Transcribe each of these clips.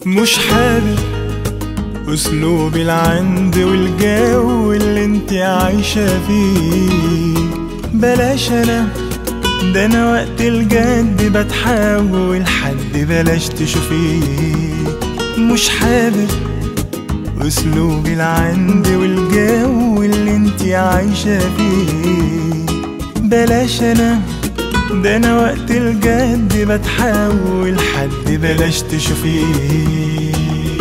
مش حابب اسلوب العند والجو اللي انت عايشة فيه. بلاش انا، ده انا وقت الجد بتحول حد، بلاش تشوفيه. مش حابب اسلوب العند والجو اللي انت عايشة فيه. بلاش انا، ده انا وقت الجد بتحول حد، بلاش تشوفيه.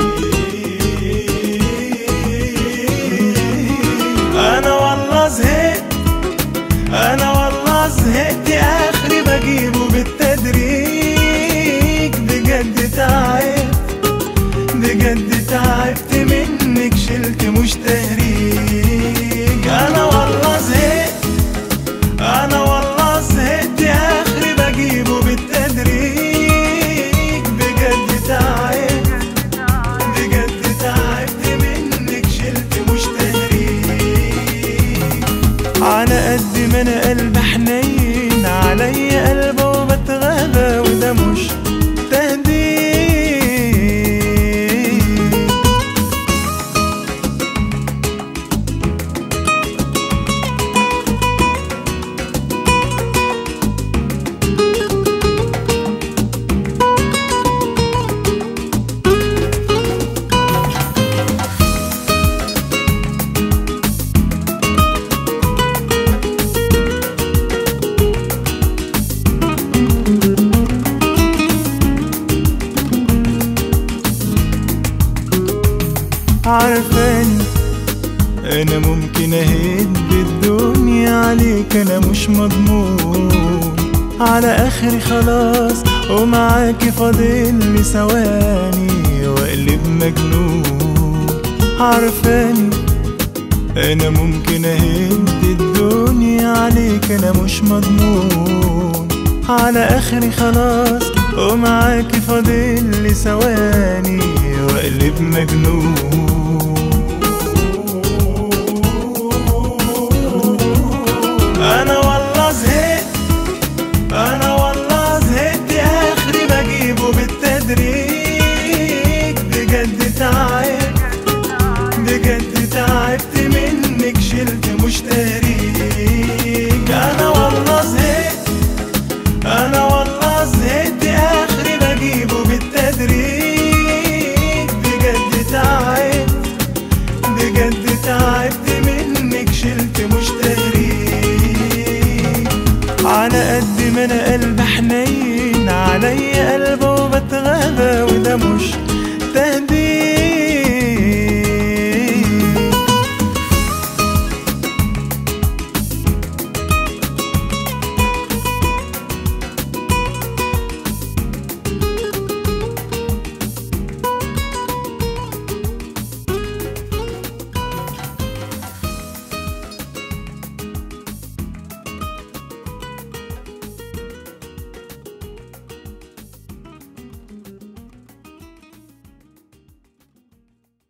انا والله زهقت، انا والله زهقت، اخري بجيبه بالتدريج. بجد تعبت، بجد تعبت منك، شلت مش تهريج. انا والله زهقت، انا والله زهقت، اخري بجيبه بالتدريج. بجد تعبت، بجد تعبت منك، شلت مش تهريج. على قد ما انا قلب حنين، عليا قلبه وبتغابى، وده مش تهديد. عارفاني انا ممكن اهد الدنيا عليك، انا مش مضمون. على اخري خلاص ومعاكي فاضل ثواني واقلب مجنون. عارفاني انا ممكن اهد الدنيا عليك، انا مش مضمون. على اخري خلاص ومعاكي فاضل ثواني واقلب مجنون. انا والله زهقت، انا والله زهقت، اخري بجيبه بالتدريج. بجد تعبت، بجد تعبت منك، شلت مش تهريج. انا والله زهقت، انا والله زهقت، اخري بجيبه بالتدريج. بجد تعبت، بجد تعبت منك، شلت مش تهريج. على قد ما انا قلب حنين، عليا قلبه وبتغابى، وده مش تهديد.